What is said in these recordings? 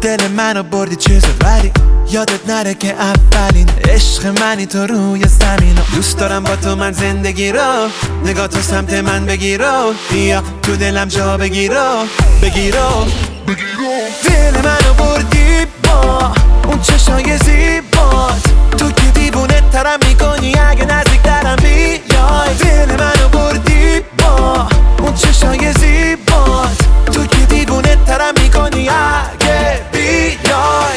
دل منو بردی چیزت، ولی یادت نره که اولین عشق منی تو روی زمین. دوست دارم با تو من زندگی رو، نگاه تو سمت من بگیرو، بیا تو دلم جا بگیرو. دل منو بردی با اون چشای زیبات، تو که دیوونه ترم میکنی اگه نزدیک ترم بیای. دل منو بردی با اون چشای زیبات، تو که دیوونه ترم میکنی اگه بیای.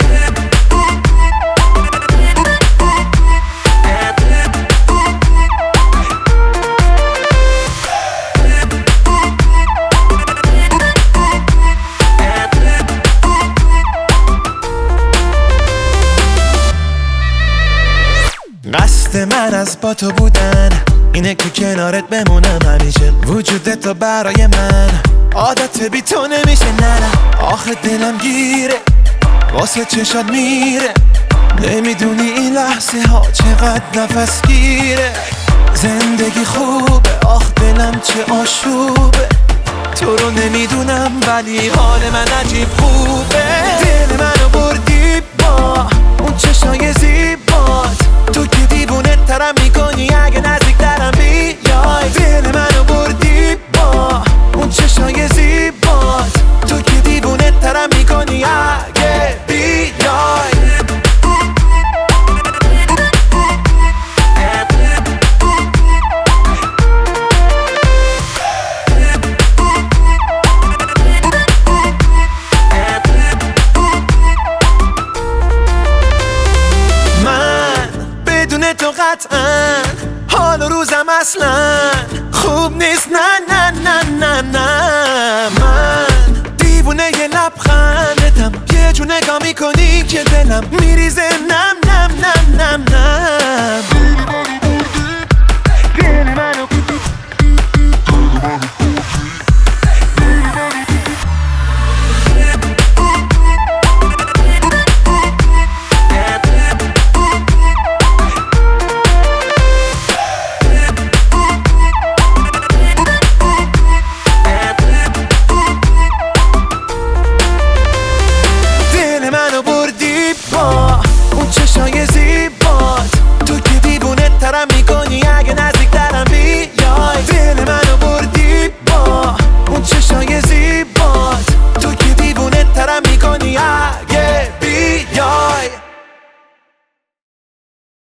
قصد من از با تو بودن اینه که کنارت بمونم همیشه. وجودت تو برای من عادت بی تو نمیشه. نه آخه دلم گیره واسه چشات میره، نمیدونی این لحظه ها چقدر نفس گیره. زندگی خوبه آخ دلم چه آشوبه، تو رو نمیدونم ولی حال من عجیب خوبه. دل منو بردی با اون چشای زیبات، تو که دیوونه ترم میکنی اگه نزدیک ترم بیای. دل منو بردی با اون چشای زیبات، تو که دیوونه ترم میکنی اگه بیای. تو قطعا حال و روزم اصلا خوب نیست. نه من دیوونه یه لبخندتم، یه جو نگاه میکنی که دلم میریزه نم. دل منو اون چشای